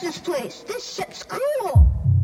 this place. This ship's cool.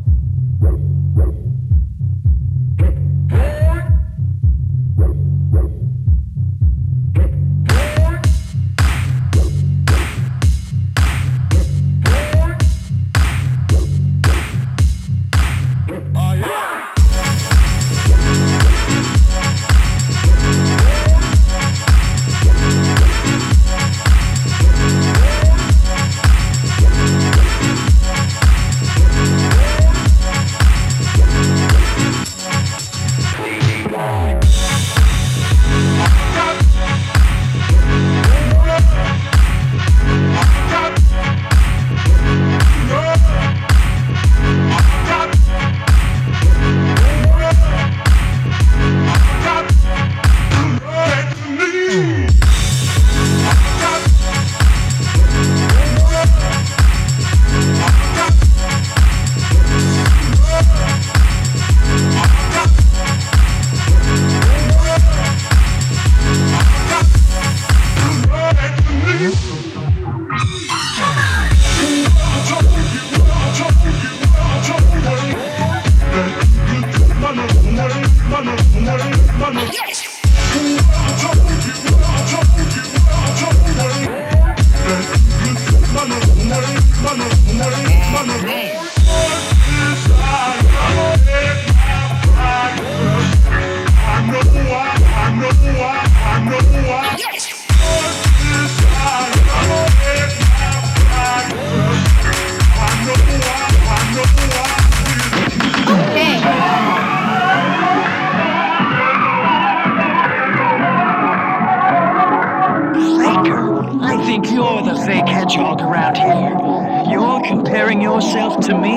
I think you're the fake hedgehog around here. You're comparing yourself to me?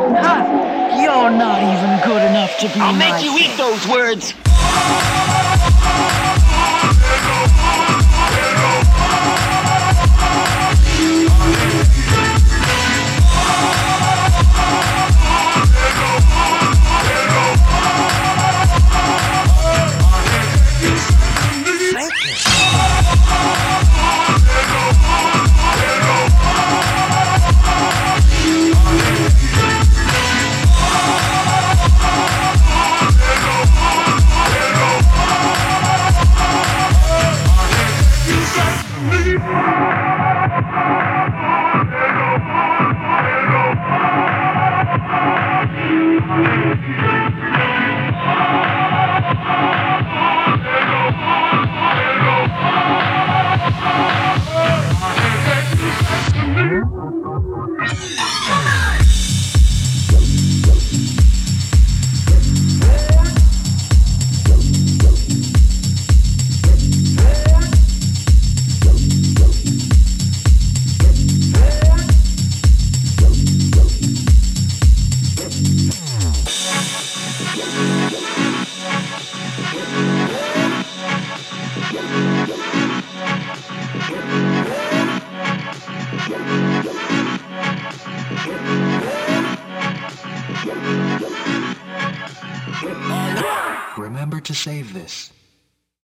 Ha! You're not even good enough to be I'll my make you eat those words! Remember to save this.